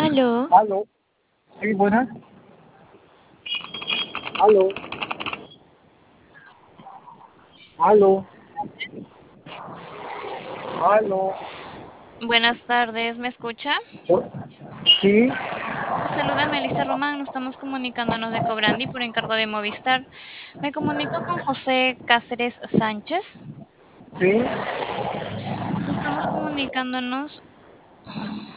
Aló, Aló, sí, buenas. Aló, aló, aló. buenas tardes, ¿me escucha? Sí, Le saluda Melissa Román, nos estamos comunicándonos de Cobrandi por encargo de Movistar. Me comunico con José Cáceres Sánchez. sí, Estamos comunicándonos.